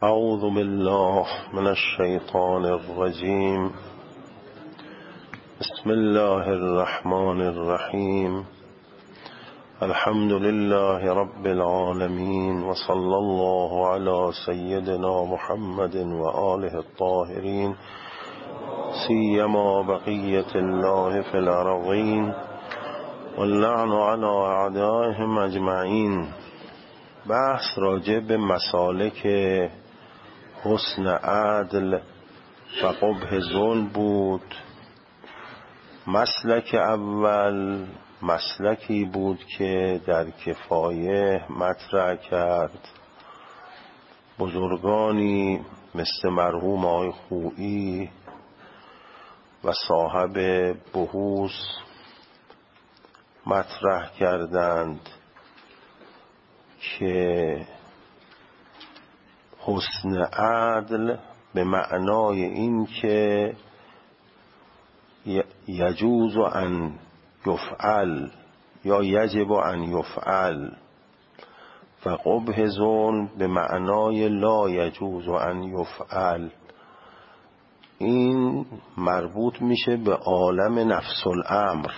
اعوذ بالله من الشیطان الرجیم. بسم الله الرحمن الرحیم. الحمد لله رب العالمین و صلی الله علی سیدنا محمد و آله الطاهرین، سیما بقیة الله فی الارضین واللعن علی اعدائهم اجمعین. بحث راجع به مسالک حسن عدل و قبح ظلم بود. مسلک اول مسلکی بود که در کفایه مطرح کرد بزرگانی مثل مرحوم آقای خویی و صاحب بحوث مطرح کردند که حسن عدل به معنای این که یجوز ان یفعل یا یجب ان یفعل و قبح ظلم به معنای لا یجوز ان یفعل. این مربوط میشه به عالم نفس الامر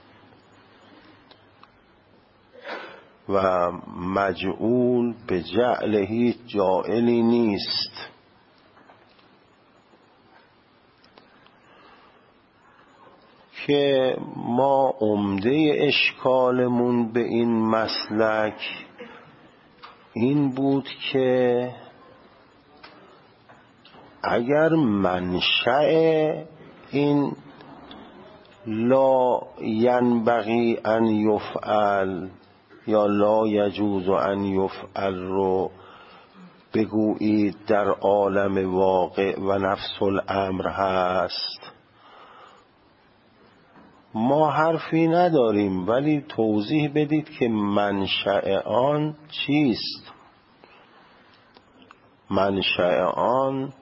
و مجعول به جعل هیچ جائلی نیست. که ما عمده اشکالمون به این مسلک این بود که اگر منشأ این لا ینبغی ان یفعل یا لا یجوز ان یفعل رو بگویید در عالم واقع و نفس الامر هست، ما حرفی نداریم، ولی توضیح بدید که منشأ آن چیست. منشأ آن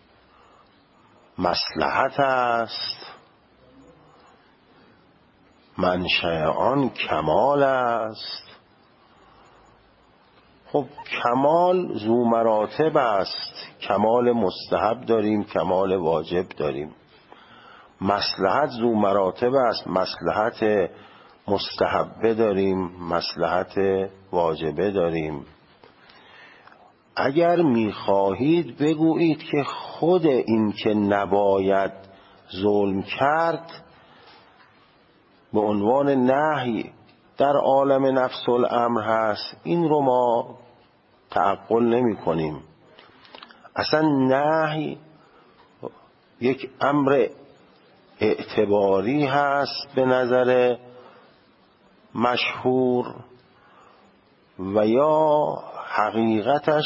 مصلحت است، منشأ آن کمال است. خب کمال ذو مراتب است، کمال مستحب داریم، کمال واجب داریم. مصلحت ذو مراتب است، مصلحت مستحبه داریم، مصلحت واجبه داریم. اگر میخواهید بگویید که خود این که نباید ظلم کرد به عنوان نهی در عالم نفس الامر هست، این رو ما تعقل نمی کنیم. اصلا نهی یک امر اعتباری هست به نظر مشهور و یا حقیقتش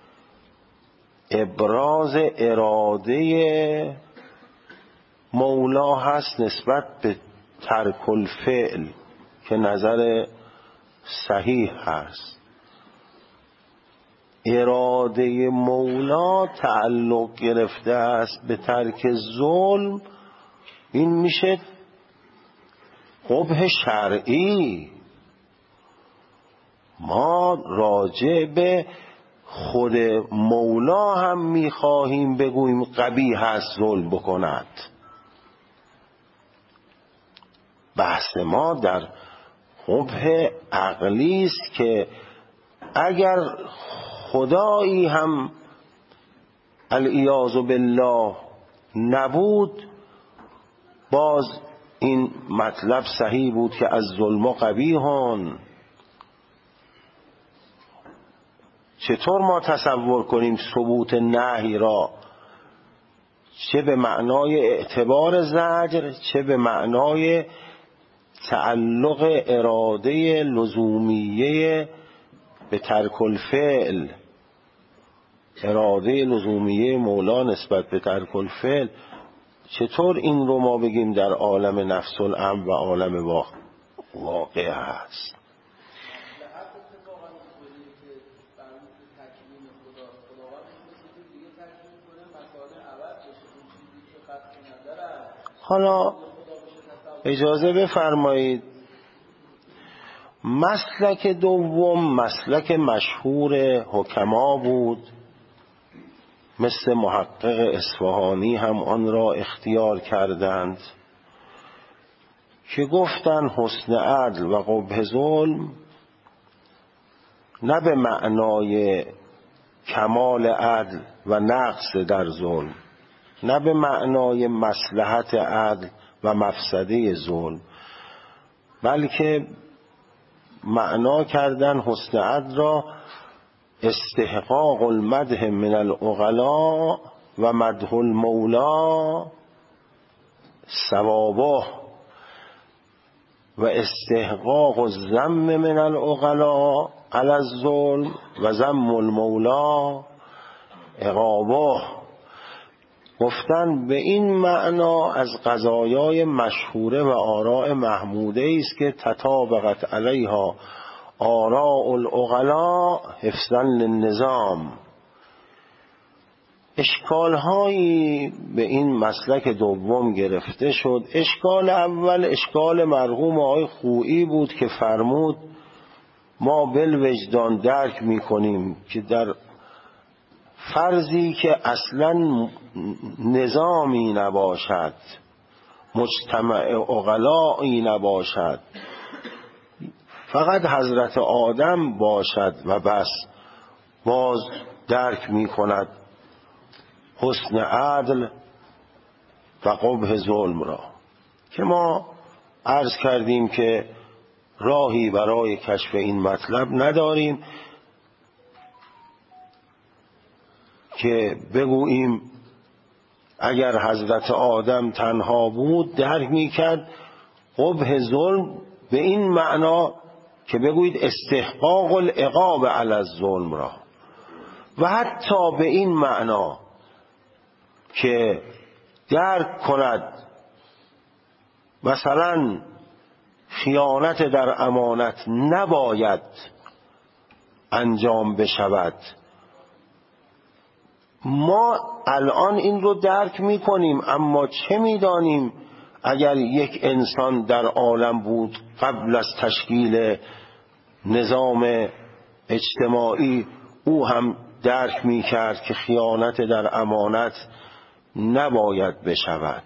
ابراز اراده مولا هست نسبت به ترک الفعل که نظر صحیح هست. اراده مولا تعلق گرفته است به ترک ظلم، این میشه قبح شرعی. ما راجع به خود مولا هم میخواهیم بگوییم قبیح است ظلم بکند. بحث ما در قبح عقلی است که اگر خدایی هم العیاذ بالله نبود، باز این مطلب صحیح بود که از ظلم قبیحون. چطور ما تصور کنیم ثبوت نهی را چه به معنای اعتبار زجر چه به معنای تعلق اراده لزومیه به ترک الفعل، اراده لزومیه مولا نسبت به ترک الفعل، چطور این رو ما بگیم در عالم نفس الامر و عالم واقع هست؟ حالا اجازه بفرمایید، مسلک دوم مسلک مشهور حکما بود مثل محقق اصفهانی هم آن را اختیار کردند که گفتن حسن عدل و قبح ظلم نه به معنای کمال عدل و نقص در ظلم، نه به معنای مصلحت عدل و مفسده ظلم، بلکه معنا کردن حسن عدل را استحقاق المدح من العقلاء و مدح المولا ثوابه و استحقاق الذم من العقلاء علی الظلم و ذم المولا عقابه. گفتن به این معنا از قضایای مشهوره و آراء محموده است که تطابقت علیها آراء العقلاء حفظا للنظام. اشکالهایی به این مسلک دوم گرفته شد. اشکال اول اشکال مرحوم آقای خویی بود که فرمود ما بالوجدان درک میکنیم که در فرضی که اصلا نظامی نباشد، مجتمع عقلائی نباشد، فقط حضرت آدم باشد و بس، باز درک می کند حسن عدل و قبح ظلم را، که ما عرض کردیم که راهی برای کشف این مطلب نداریم که بگوییم اگر حضرت آدم تنها بود درک میکرد قبح ظلم به این معنا که بگویید استحقاق العقاب علی الظلم را، و حتی به این معنا که درک کند مثلا خیانت در امانت نباید انجام بشود. ما الان این رو درک میکنیم، اما چه میدانیم اگر یک انسان در عالم بود قبل از تشکیل نظام اجتماعی او هم درک میکرد که خیانت در امانت نباید بشود.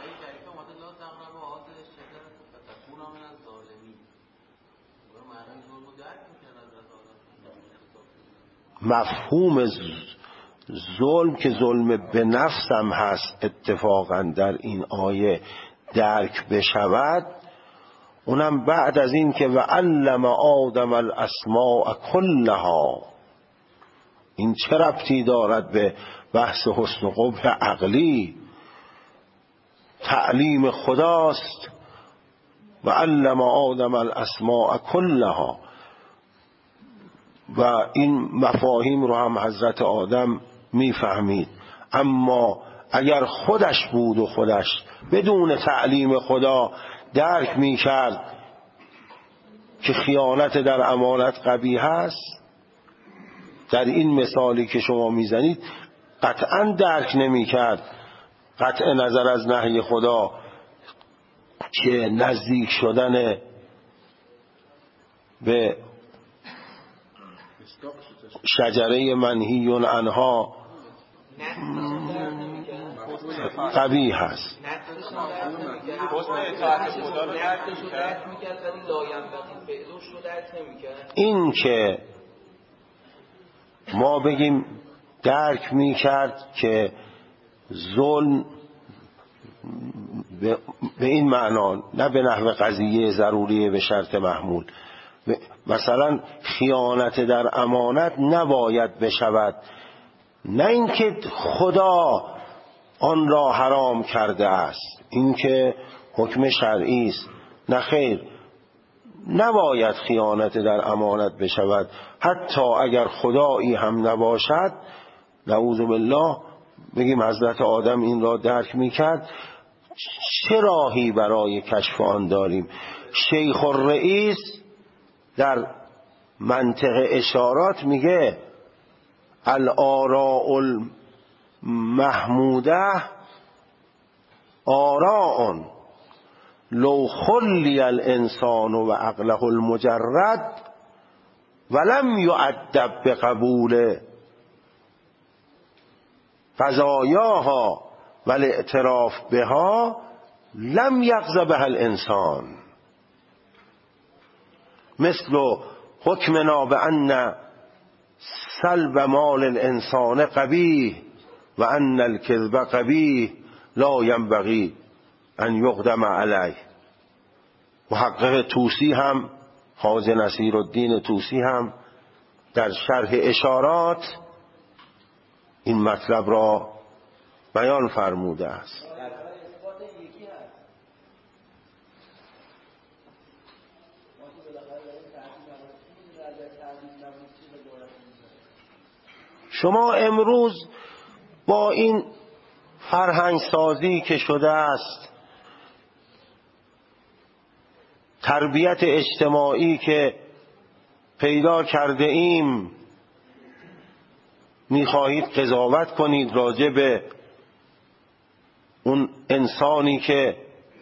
مفهوم ظلم که ظلم به نفس هم هست اتفاقا در این آیه درک بشود، اونم بعد از این که وعلم آدم الاسماء کلها. این چه ربطی دارد به بحث حسن و قبح عقلی؟ تعلیم خداست. وعلم آدم الاسماء کلها، و این مفاهیم رو هم حضرت آدم میفهمید. اما اگر خودش بود و خودش بدون تعلیم خدا درک میکرد که خیانت در امانت قبیح است، در این مثالی که شما میزنید قطعا درک نمیکرد قطع نظر از نهی خدا که نزدیک شدن به شجره منهی عنها قبیح هست. این که ما بگیم درک میکرد که ظلم به این معنا، نه به نحو قضیه ضروریه به شرط محمول، مثلا خیانت در امانت نباید بشود، نه اینکه خدا آن را حرام کرده است، این که حکم شرعی است، نه خیر، نباید خیانت در امانت بشود. حتی اگر خدایی هم نباشد، نعوذ بالله، بگیم حضرت آدم این را درک میکرد، چه راهی برای کشف آن داریم؟ شیخ الرئیس در منطق اشارات میگه الاراء المحموده آراء لو خلی الانسان و عقله المجرد ولم یؤدب بقبول قضایاها و الاعتراف بها لم یغض بها الانسان، مثل حکمنا بأن سلب مال الانسان قبیح و ان الکذب قبیح لا ینبغی ان یقدم علیه. محقق طوسی هم، خواجه نصیرالدین طوسی هم در شرح اشارات این مطلب را بیان فرموده است. شما امروز با این فرهنگ سازی که شده است، تربیت اجتماعی که پیدا کرده ایم، میخواهید قضاوت کنید راجع به اون انسانی که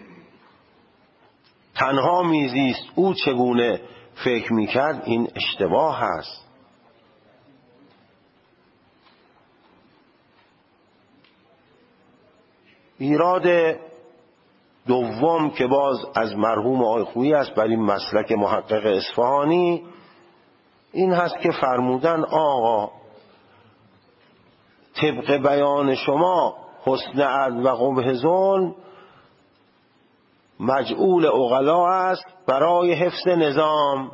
تنها میزیست او چگونه فکر میکرد. این اشتباه است. ایراد دوم که باز از مرحوم آقای خویی است بر این مسلک محقق اصفهانی، این هست که فرمودن آقا طبق بیان شما حسن عدل و قبح ظلم مجعول عقلا است برای حفظ نظام.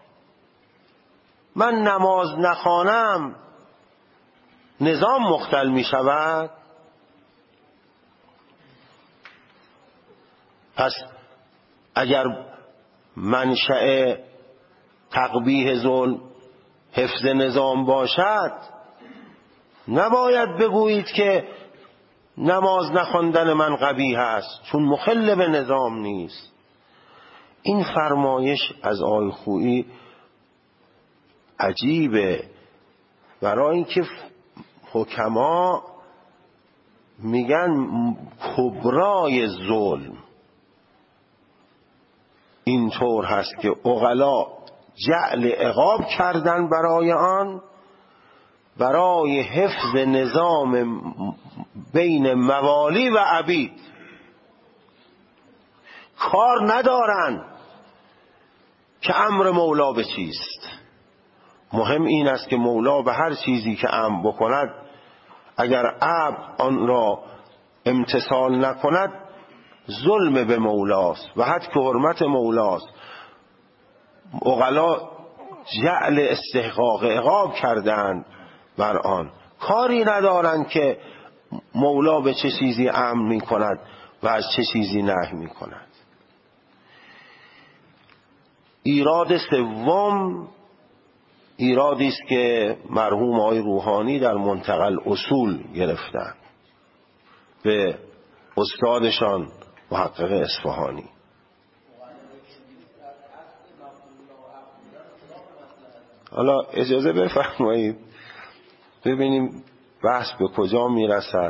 من نماز نخوانم نظام مختل می شود. پس اگر منشأ تقبیح ظلم حفظ نظام باشد، نباید بگویید که نماز نخواندن من قبیح است چون مخل به نظام نیست. این فرمایش از آقای خویی عجیبه، برای اینکه حکما میگن کبرای ظلم اینطور هست که عقلا جعل عقاب کردن برای آن، برای حفظ نظام بین موالی و عبید. کار ندارن که امر مولا به چیست. مهم این است که مولا به هر چیزی که امر بکند، اگر عبد آن را امتثال نکند ظلم به مولاست و حد که حرمت مولاست. عقلا جعل استحقاق عقاب کردند بر آن، کاری ندارند که مولا به چه چیزی امر می کند و از چه چیزی نهی می کند. ایراد سوم ایرادی است که مرحوم آقای روحانی در منتقل اصول گرفتند به استادشان محقق اصفهانی. حالا اجازه بفرمایید ببینیم بحث به کجا میرسد.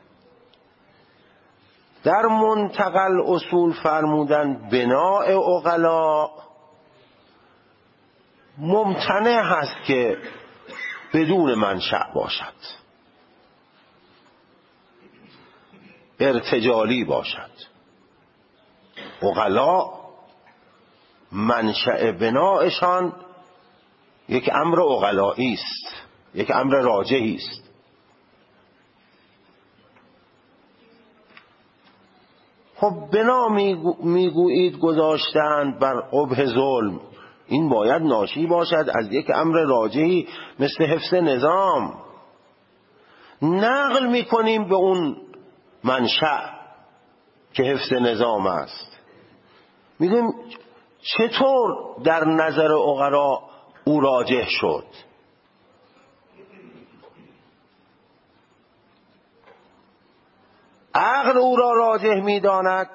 در منتقل اصول فرمودن بناء عقلا ممتنع هست که بدون منشأ باشد، ارتجالی باشد. عقلا منشأ بنایشان یک امر عقلایی است، یک امر راجحی است. خب بنا میگویید گذاشتند بر قبح ظلم، این باید ناشی باشد از یک امر راجحی مثل حفظ نظام. نقل میکنیم به اون منشأ که حفظ نظام است، میگیم چطور در نظر عقلا او راجح شد. عقل او را راجح میداند.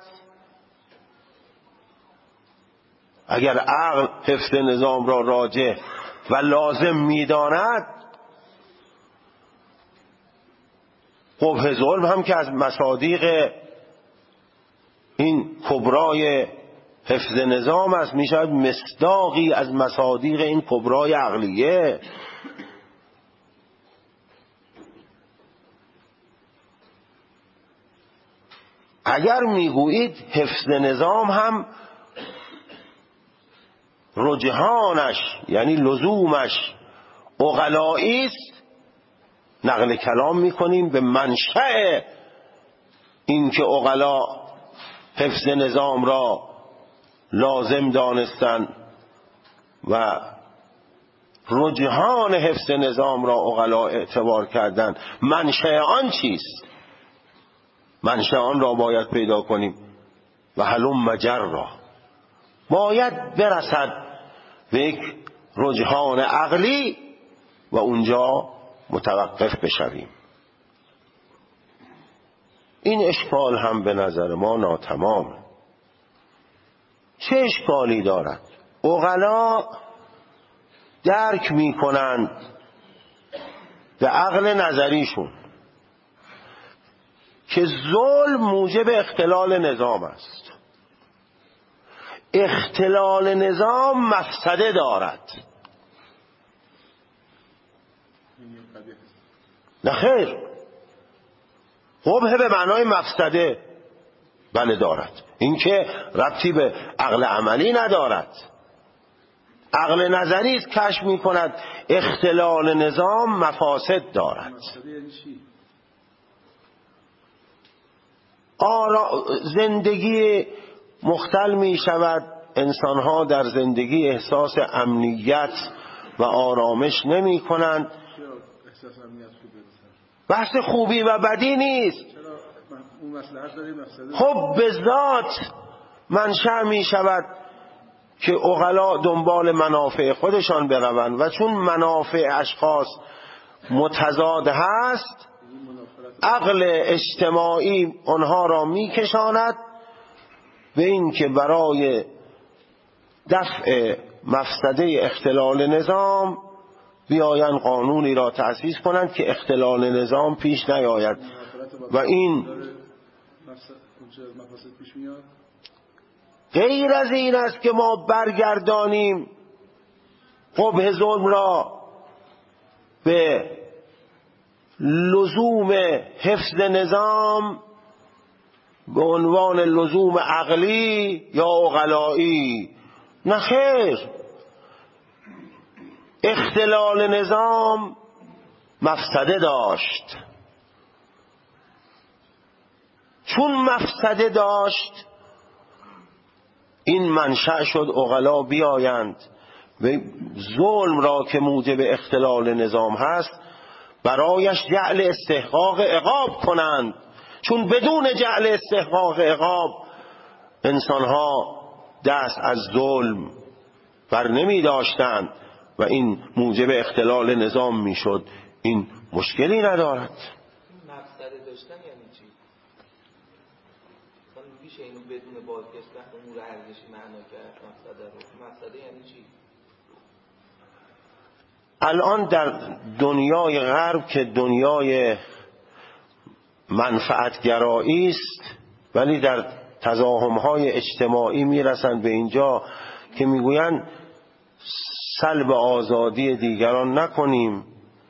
اگر عقل حفظ نظام را راجح و لازم میداند، قبح ظلم هم که از مصادیق این کبرای حفظ نظام است، میشود مصداقی از مصادیق این کبرای عقلیه. اگر میگویید حفظ نظام هم رجحانش یعنی لزومش عقلایی است، نقل کلام میکنیم به منشأ این که عقلا حفظ نظام را لازم دانستن و رجحان حفظ نظام را عقلا اعتبار کردن. منشأ آن چیست؟ منشأ آن را باید پیدا کنیم و هلم مجرا، باید برسد به یک رجحان عقلی و اونجا متوقف بشویم. این اشکال هم به نظر ما ناتمام. چه اشکالی دارد؟ عقلا درک می کنند به عقل نظریشون که ظلم موجب اختلال نظام است، اختلال نظام مفسده دارد. نه خیر، قبح به معنای مفسده بله دارد، این که ربطی به عقل عملی ندارد. عقل نظری است کشف می کند اختلال نظام مفاسد دارد. زندگی مختل می شود، انسانها در زندگی احساس امنیت و آرامش نمی کنند. بحث خوبی و بدی نیست، خب به ذات منشأ می شود که عقلا دنبال منافع خودشان بروند و چون منافع اشخاص متضاد هست، عقل اجتماعی آنها را میکشاند به این که برای دفع مفسده اختلال نظام بیاین قانونی را تأسیس کنند که اختلال نظام پیش نیاید. و این غیر از این است که ما برگردانیم قبح ظلم را به لزوم حفظ نظام به عنوان لزوم عقلی یا عقلایی. نه خیر، اختلال نظام مفسده داشت، چون مفسده داشت این منشأ شد عقلا بیایند و ظلم را که موجب اختلال نظام هست برایش جعل استحقاق عقاب کنند، چون بدون جعل استحقاق عقاب انسانها دست از ظلم بر نمی داشتند و این موجب اختلال نظام می شد. این مشکلی ندارد. مفسده داشتن یعنی چی؟ میشه اینو بدون بازگشت امور ارزشی معنا کرد؟ مفسده یعنی چی؟ الان در دنیای غرب که دنیای منفعتگرایی است، ولی در تزاحم‌های اجتماعی میرسند به اینجا که میگویند سلب آزادی دیگران نکنیم،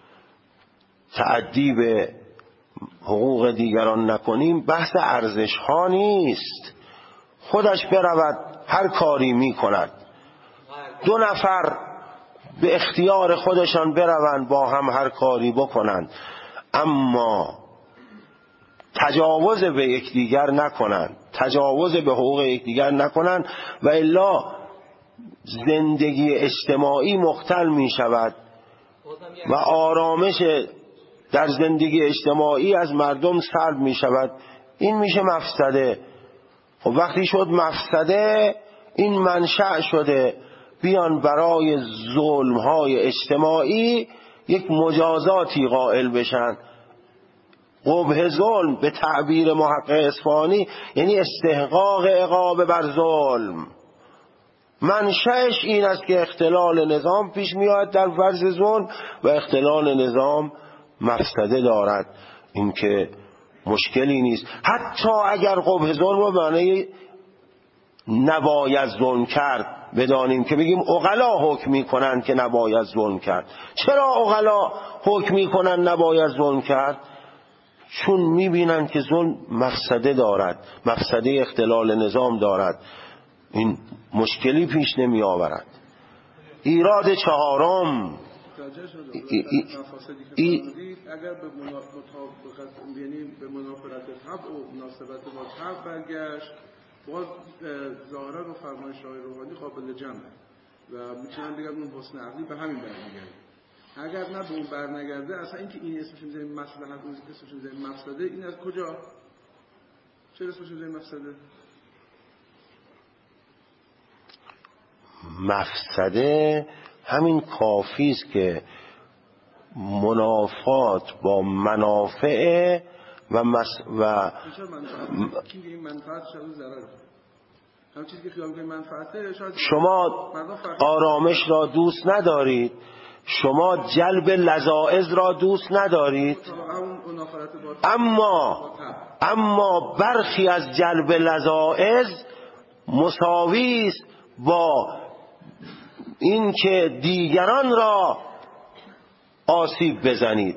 تعدی به حقوق دیگران نکنیم. بحث ارزش ها نیست، خودش برود هر کاری میکند، دو نفر به اختیار خودشان بروند با هم هر کاری بکنند، اما تجاوز به یکدیگر نکنند، تجاوز به حقوق یکدیگر نکنند و الا زندگی اجتماعی مختل می شود و آرامش در زندگی اجتماعی از مردم سلب می شود. این میشه مفسده. خب وقتی شد مفسده، این منشأ شده بیان برای ظلم‌های اجتماعی یک مجازاتی قائل بشن. قبح ظلم به تعبیر محقق اصفهانی یعنی استحقاق عقاب بر ظلم. منشأش این است که اختلال نظام پیش میاد در فرض ظلم و اختلال نظام مفسده دارد. این که مشکلی نیست. حتی اگر قبح ظلم رو معنی نباید ظلم کرد بدانیم که بگیم عقلا حکم میکنن که نباید ظلم کرد. چرا عقلا حکم میکنن نباید ظلم کرد؟ چون میبینن که ظلم مفسده دارد، مفسده اختلال نظام دارد، این مشکلی پیش نمی آورد. ایراد چهارم اگر به مطابقت یعنی به منافرت طبع و مناسبت با طبع برگشت، باز ظاهرا رو فرمایش آقای روحانی قابل جمعه و میتونن بگن اون حسن عقلی به همین برمیگرده. اگر نه به اون برنگرده، اصلا اینکه این اسمش میذاریم مصلحت، اون اسمش میذاریم مفسده، این از کجا؟ چرا اسمش میذاریم مفسده؟ مفسده همین کافی است که منافات با منافع و این منفعت شده ضرر. همون چیزی که خیال کنید منفعته، شما آرامش را دوست ندارید، شما جلب لذائذ را دوست ندارید، اما برخی از جلب لذائذ مساوی است با این که دیگران را آسیب بزنید.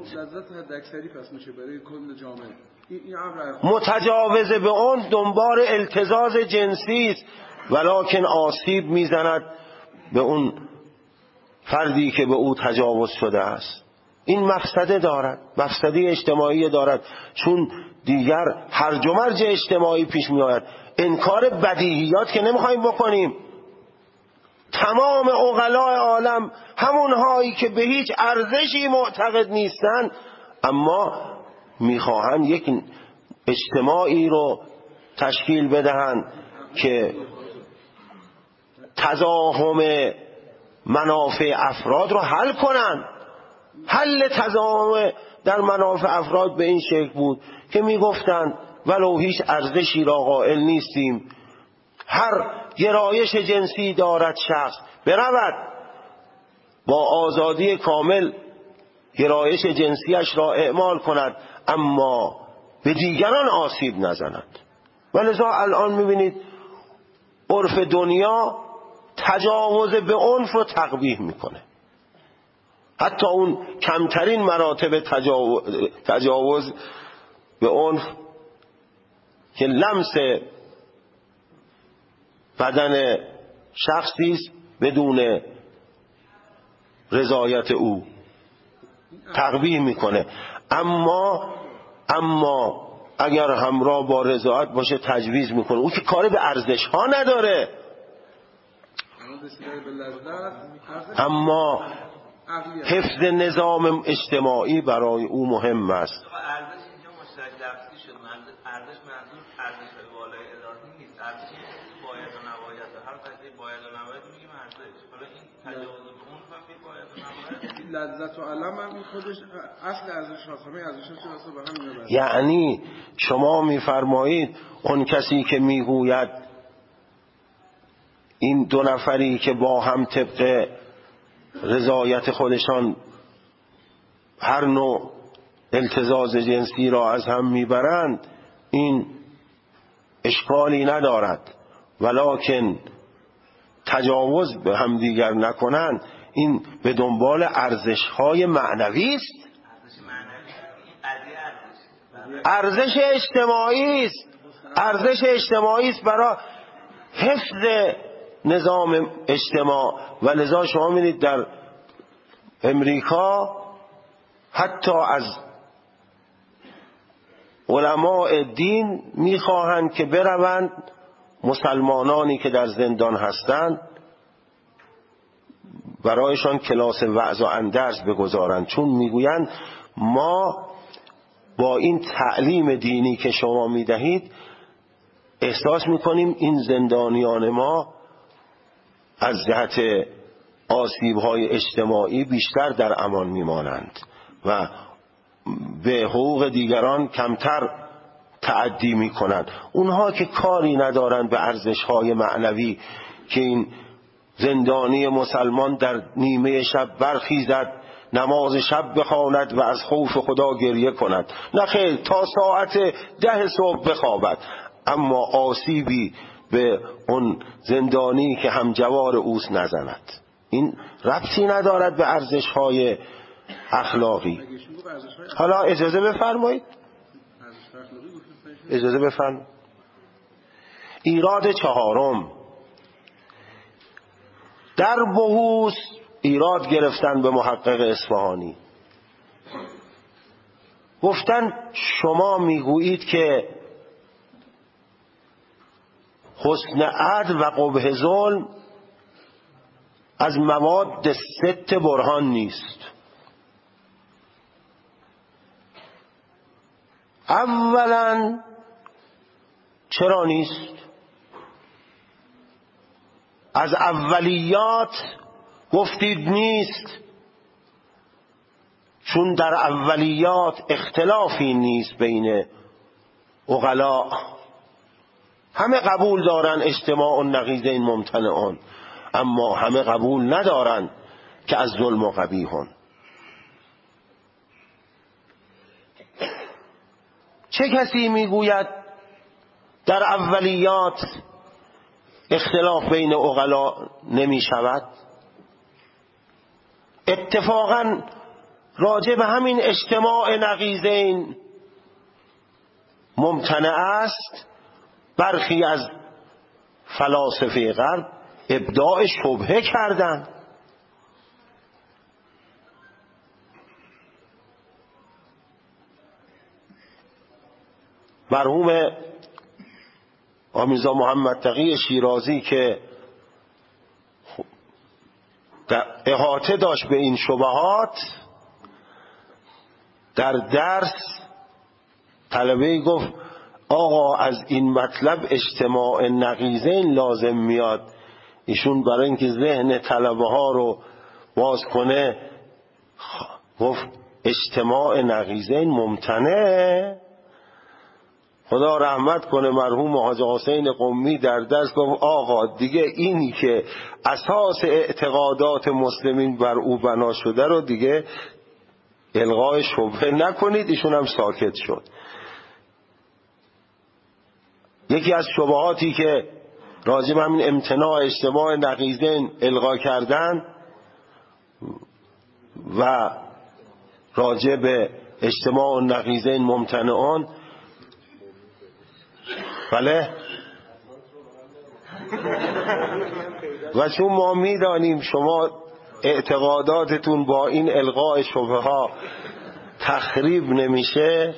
متجاوز به اون دنبال التزاز جنسی است، ولکن آسیب میزند به اون فردی که به او تجاوز شده است. این مفسده دارد، مفسده اجتماعی دارد، چون دیگر هرج و مرج اجتماعی پیش می آید. انکار بدیهیات که نمیخوایم بکنیم. تمام عقلاء عالم همونهایی که به هیچ ارزشی معتقد نیستند، اما میخواهند یک اجتماعی رو تشکیل بدهند که تزاحم منافع افراد رو حل کنند. حل تزاحم در منافع افراد به این شکل بود که میگفتند ولو هیچ ارزشی را قائل نیستیم، هر گرایش جنسی دارد شخص برود با آزادی کامل گرایش جنسیش را اعمال کند، اما به دیگران آسیب نزند. ولذا الان میبینید عرف دنیا تجاوز به عنف رو تقبیح میکنه. حتی اون کمترین مراتب تجاوز به عنف که لمس بدن شخصی است بدون رضایت او تقبیح میکنه، اما اگر همراه با رضایت باشه تجویز میکنه. او که کاری به ارزش ها نداره، اما حفظ نظام اجتماعی برای او مهم است. ارزش اینجا مشترک لفظی شد. ارزش منظور ارزش بالای ارادی نیست. ارزش باید و نباید، هر قضیه باید و نباید میگیم ارزش. حالا این تجاوز به اون فهمی باید و نباید، لذت و علم هم این خودش اصل ارزش هاست. همه ارزش هاست به هم میاد. یعنی شما میفرمایید اون کسی که میگوید این دو نفری که با هم طبق رضایت خودشان هر نوع التزاز جنسی را از هم میبرند، این اشکالی ندارد، ولکن تجاوز به هم دیگر نکنند، این به دنبال ارزش‌های معنوی است، ارزش اجتماعی است، ارزش اجتماعی است برای حفظ نظام اجتماع. و لذا شما می‌بینید در امریکا حتی از علماء دین می‌خواهند که بروند مسلمانانی که در زندان هستند برایشان کلاس وعظ و اندرس بگذارند، چون میگویند ما با این تعلیم دینی که شما میدهید احساس میکنیم این زندانیان ما از جهت آسیب‌های اجتماعی بیشتر در امان میمانند و به حقوق دیگران کمتر تعدی میکنند. اونها که کاری ندارند به ارزش‌های معنوی که این زندانی مسلمان در نیمه شب برخیزد، نماز شب بخواند و از خوف خدا گریه کند، نه خیر تا ساعت 10 صبح بخوابد، اما آسیبی به اون زندانی که همجوار اوست نزند. این ربطی ندارد به ارزش‌های اخلاقی. حالا اجازه بفرمایید اجازه بفرمایید. ایراد چهارم، در بحوث ایراد گرفتن به محقق اصفهانی، گفتن شما میگویید که حسن عدل و قبح ظلم از مواد 6 برهان نیست. اولا چرا نیست؟ از اولیات گفتید نیست، چون در اولیات اختلافی نیست بین عقلا، همه قبول دارن اجتماع النقیضین ممتنعان، اما همه قبول ندارن که از ظلم و قبیحون. چه کسی میگوید در اولیات اختلاف بین عقلا نمی شود؟ اتفاقا راجع به همین اجتماع نقیضین ممتنع است برخی از فلاسفه غرب ابداع شبهه کردند. مرحوم آمیرزا محمد تقی شیرازی که احاطه داشت به این شبهات، در درس طلبه گفت آقا از این مطلب اجتماع نقیضین لازم میاد. ایشون برای اینکه ذهن طلبه ها رو باز کنه گفت اجتماع نقیضین ممتنع. خدا رحمت کنه مرحوم حاج حسین قمی در درس گفت آقا دیگه اینی که اساس اعتقادات مسلمین بر او بنا شده رو دیگه الغای شبهه نکنید. ایشون هم ساکت شد. یکی از شبهاتی که راجع به همین امتناع اجتماع نقیضین الغا کردن و راجع به اجتماع نقیضین ممتنعان، بله، و چون ما میدانیم شما اعتقاداتتون با این الغاء شبهه ها تخریب نمیشه،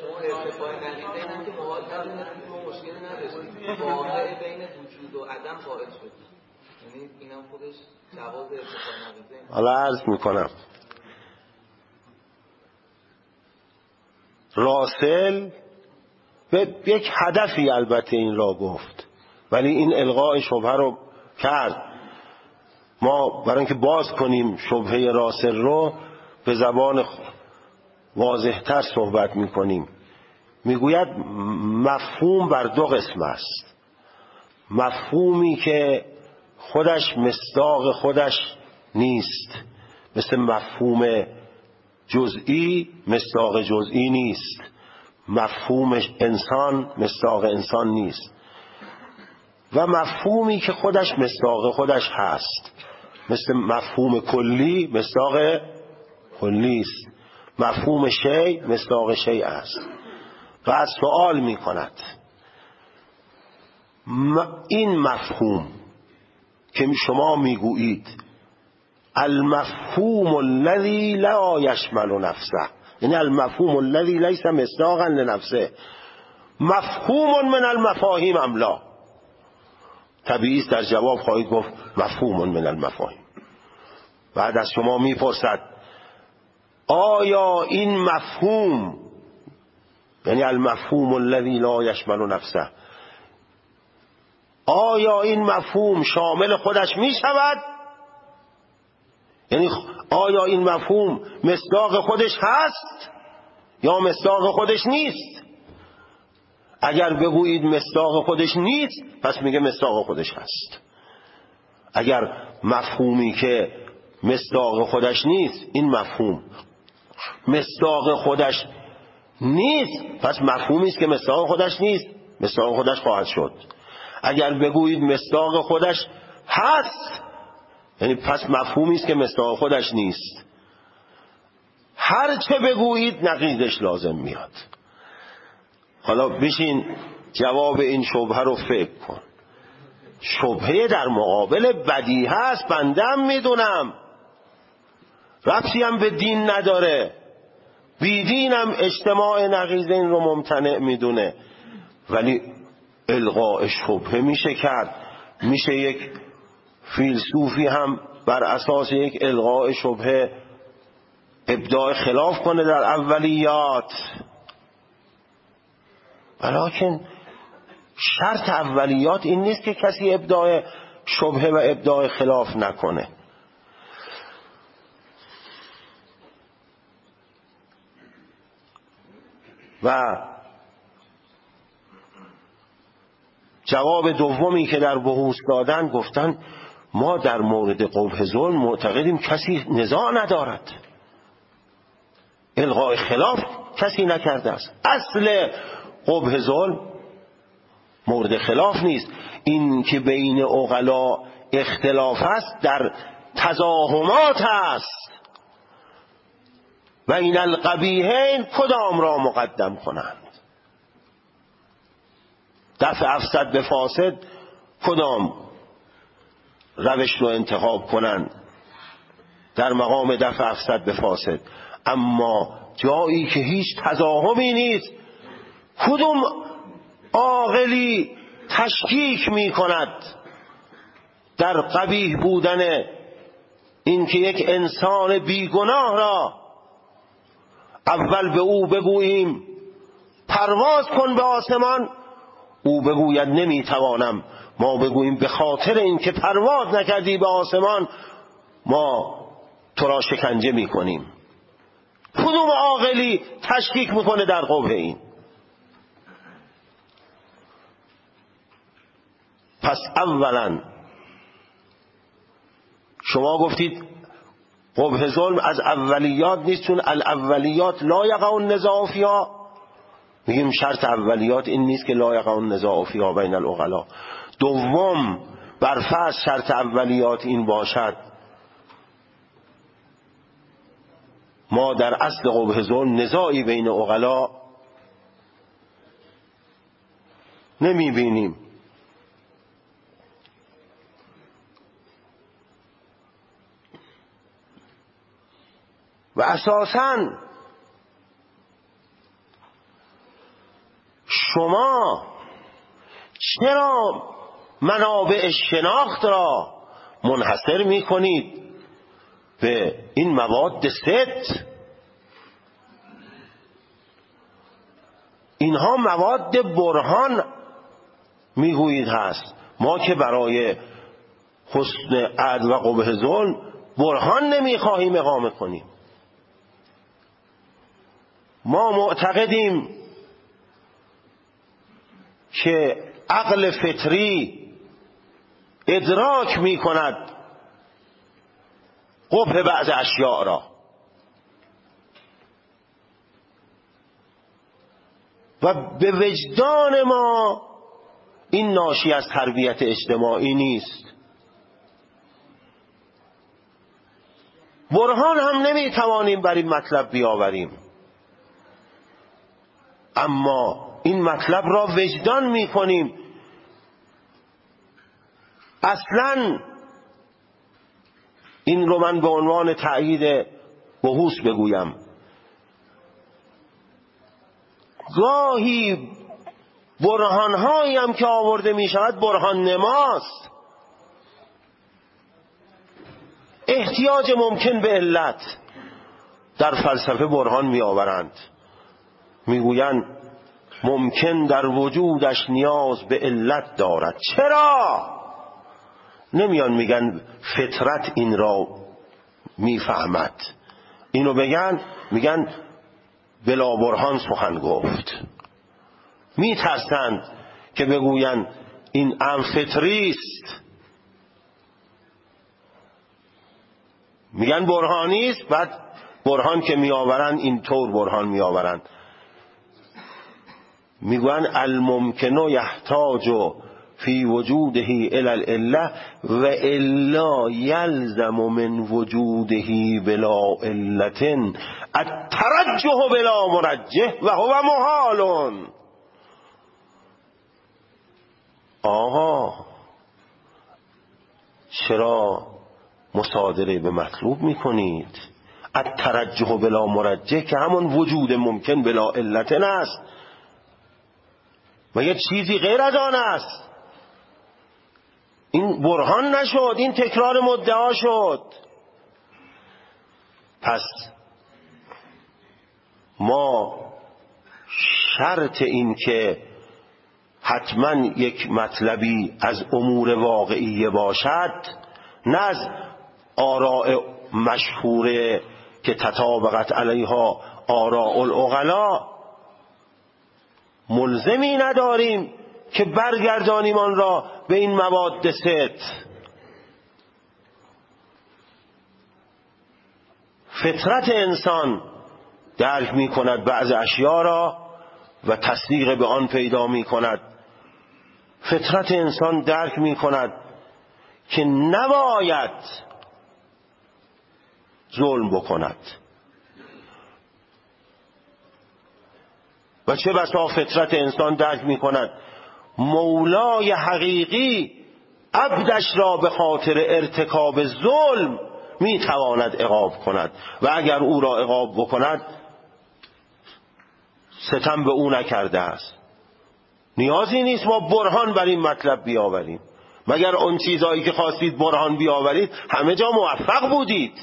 حالا عرض میکنم. راسل به یک هدفی البته این را گفت، ولی این الغاء شبهه رو کرد. ما برای اینکه باز کنیم شبهه راسل رو به زبان واضح‌تر صحبت میکنیم. میگوید مفهوم بر 2 قسم است. مفهومی که خودش مصداق خودش نیست، مثل مفهوم جزئی مصداق جزئی نیست، مفهوم انسان مصداق انسان نیست، و مفهومی که خودش مصداق خودش هست، مثل مفهوم کلی مصداق کلی است، مفهوم شیء مصداق شیء است. و از سوال می کند این مفهوم که شما میگویید المفهوم الذي لا يشمل نفسه، یعنی المفهوم الذي ليس مصداقا لنفسه، مفهوم من المفاهیم ام لا؟ طبیعی در جواب خواهید گفت مفهوم من المفاهیم. بعد از شما میپرسد آیا این مفهوم، یعنی المفهوم الذي لا يشمل نفسه، آیا این مفهوم شامل خودش می شود؟ یعنی آیا این مفهوم مصداق خودش هست یا مصداق خودش نیست؟ اگر بگویید مصداق خودش نیست، پس میگه مصداق خودش هست. اگر مفهومی که مصداق خودش نیست، این مفهوم مصداق خودش نیست، پس مفهومی است که مصداق خودش نیست، مصداق خودش خواهد شد. اگر بگویید مصداق خودش هست، یعنی پس مفهومی است که مصداق خودش نیست. هر چه بگویید نقیضش لازم میاد. حالا بشین جواب این شبهه رو فکر کن. شبهه در مقابل بدیهه است، بنده هم میدونم، ربطی هم به دین نداره، بیدینم اجتماع نقیضین رو ممتنع میدونه، ولی الغاء شبهه میشه کرد. میشه یک فیلسوفی هم بر اساس یک الغاء شبهه ابداع خلاف کنه در اولیات، ولیکن شرط اولیات این نیست که کسی ابداع شبهه و ابداع خلاف نکنه. و جواب دومی که در بحوث دادن، گفتن ما در مورد قبح ظلم معتقدیم کسی نزاع ندارد، الغاء خلاف کسی نکرده است. اصل قبح ظلم مورد خلاف نیست. این که بین عقلا اختلاف است در تزاحمات است و این القبیحین کدام را مقدم کنند، دفع افسد به فاسد کدام روش رو انتخاب کنند در مقام دفع افسد به فاسد. اما جایی که هیچ تزاحمی نیست، کدوم عاقلی تشکیک می کند در قبیح بودن این که یک انسان بیگناه را اول به او بگوییم پرواز کن به آسمان، او بگوید نمیتوانم، ما بگوییم به خاطر این که پرواز نکردی به آسمان ما تو را شکنجه میکنیم. کدوم عاقلی تشکیک میکنه در قبح این؟ پس اولا شما گفتید قبح ظلم از اولیات نیست، چون الاولیات لا یقع النزاع فیها. میگیم شرط اولیات این نیست که لا یقع النزاع فیها بین العقلا. دوم برفرض شرط اولیات این باشد، ما در اصل قبح ظلم نزاعی بین عقلا نمی بینیم. و اساساً شما چرا منابع شناخت را منحصر می کنید به این مواد ست؟ اینها مواد برهان میگویید هست. ما که برای حسن عدل و قبح ظلم برهان نمیخواهیم اقامه کنیم. ما معتقدیم که عقل فطری ادراک می کند قبح بعض اشیاء را و به وجدان ما این ناشی از تربیت اجتماعی نیست. برهان هم نمی توانیم بر این مطلب بیاوریم، اما این مطلب را وجدان می کنیم. اصلا این رو من به عنوان تأیید بحوث بگویم، گاهی برهانهایی هم که آورده می شود برهان نماست. احتیاج ممکن به علت در فلسفه برهان می آورند، می گویند ممکن در وجودش نیاز به علت دارد. چرا؟ نمیان میگن فطرت این را میفهمد، اینو بگن میگن بلا برهان سخن گفت. میترسند که بگوین این امر فطری است، میگن برهانی است، بعد برهان که میآورند این طور برهان میآورند، میگوین الممکن یحتاج فی وجوده الی العله و الا یلزم من وجوده بلا علت الترجح بلا مرجح و هو محال. آقا چرا مصادره به مطلوب میکنید؟ الترجح بلا مرجح که همون وجود ممکن بلا علت است و یه چیزی غیر از آن است. این برهان نشد، این تکرار مدعا شد. پس ما شرط این که حتما یک مطلبی از امور واقعیه باشد، نه از آراء مشهوره که تطابقت علیها آراء العقلا، ملزمی نداریم که برگردانیم آن را به این مواد ست. فطرت انسان درک می کند بعض اشیاء را و تصدیق به آن پیدا می کند. فطرت انسان درک می کند که نباید ظلم بکند و چه بسا فطرت انسان درک می کند مولای حقیقی عبدش را به خاطر ارتکاب ظلم می تواند عقاب کند و اگر او را عقاب بکند ستم به او نکرده است. نیازی نیست ما برهان بر این مطلب بیاوریم، مگر اون چیزایی که خواستید برهان بیاورید همه جا موفق بودید.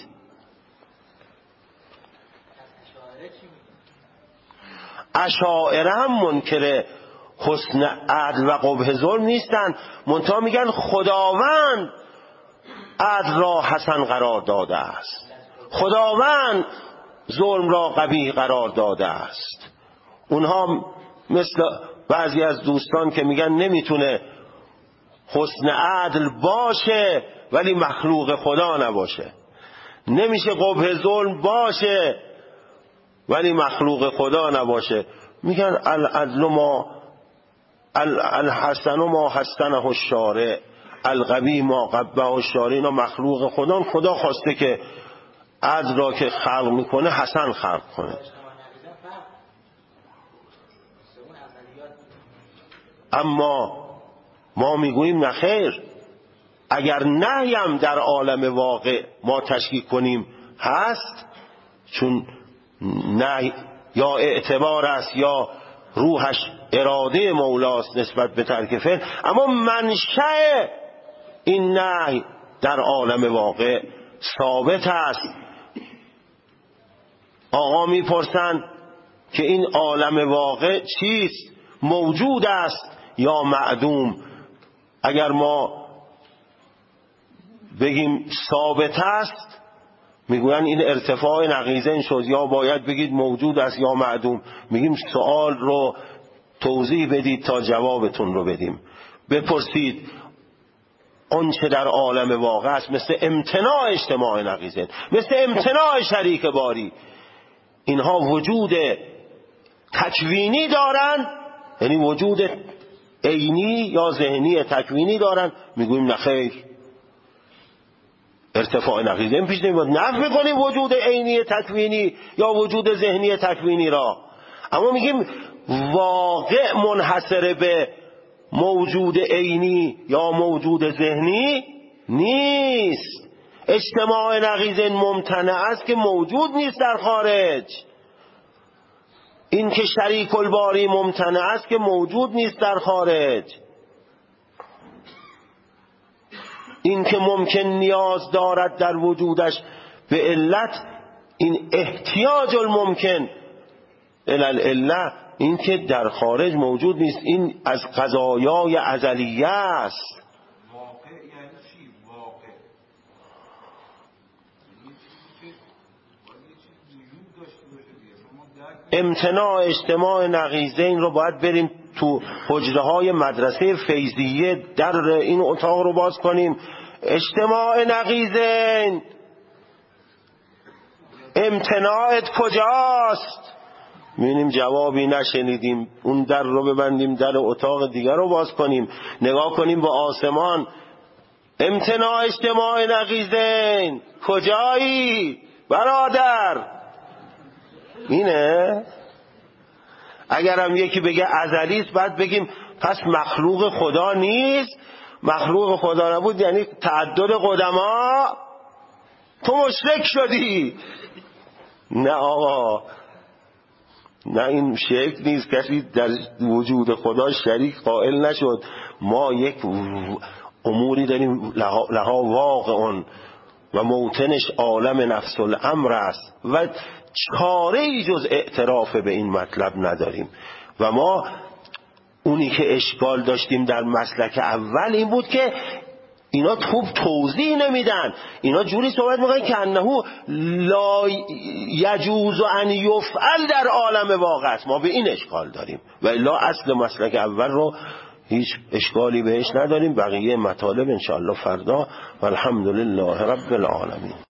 اشاعره هم منکر حسن عدل و قبح ظلم نیستن، منتها میگن خداوند عدل را حسن قرار داده است، خداوند ظلم را قبیح قرار داده است. اونها مثل بعضی از دوستان که میگن نمیتونه حسن عدل باشه ولی مخلوق خدا نباشه، نمیشه قبح ظلم باشه ولی مخلوق خدا نباشه. میگن العدل ما الحسن ما حسنه الشارع، القبیح ما قبحه الشارع. اینا مخلوق خدا، خدا خواسته که عدل را که خلق میکنه حسن خلق کنه. اما ما میگوییم نخیر، اگر نهیم در عالم واقع ما تشکیک کنیم هست، چون نه یا اعتبار است یا روحش اراده مولاست نسبت به ترک فعل، اما منشأ این نهی در عالم واقع ثابت است. آقا میپرسند که این عالم واقع چیست؟ موجود است یا معدوم؟ اگر ما بگیم ثابت است میگوین این ارتفاع نقیضین شد، یا باید بگید موجود است یا معدوم. میگیم سوال رو توضیح بدید تا جوابتون رو بدیم. بپرسید اون چه در عالم واقع است، مثل امتناع اجتماع نقیضین، مثل امتناع شریک باری، اینها وجود تکوینی دارن، یعنی وجود عینی یا ذهنی تکوینی دارن. میگویم نخیر، ارتفاع نقیضین پیش نمیاد، نفی میکنیم وجود عینی تکوینی یا وجود ذهنی تکوینی را، اما میگیم واقع منحصر به موجود عینی یا موجود ذهنی نیست. اجتماع نقیضین ممتنع است که موجود نیست در خارج. این که شریک الباری ممتنع است که موجود نیست در خارج. این که ممکن نیاز دارد در وجودش به علت، این احتیاج الممکن الالعله، این که در خارج موجود نیست، این از قضایای ازلیه است. واقع یعنی چی؟ واقع امتناع اجتماع نقیضین رو باید بریم تو حجره های مدرسه فیضیه، در این اتاق رو باز کنیم. اجتماع نقیضین امتناعت کجاست؟ می‌بینیم جوابی نشنیدیم. اون در رو ببندیم، در اتاق دیگر رو باز کنیم، نگاه کنیم به آسمان. امتناع اجتماع نقیضین کجایی برادر؟ اینه. اگرم یکی بگه ازلی است بعد بگیم پس مخلوق خدا نیست. مخلوق خدا نبود یعنی تعدد قدما، تو مشرک شدی. نه آقا، نه این شرک نیست. کسی در وجود خدا شریک قائل نشد. ما یک اموری داریم لها واقعون و موطنش عالم نفس الامر است و چاره‌ای جز اعتراف به این مطلب نداریم. و ما اونی که اشکال داشتیم در مسلک اول این بود که اینا خوب توضیح نمیدن. اینا جوری صحبت میکنن که انه لا یجوز ان یفعل در عالم واقع است. ما به این اشکال داریم و الا اصل مسلک اول رو هیچ اشکالی بهش نداریم. بقیه مطالب انشاءالله فردا. والحمدلله رب العالمین.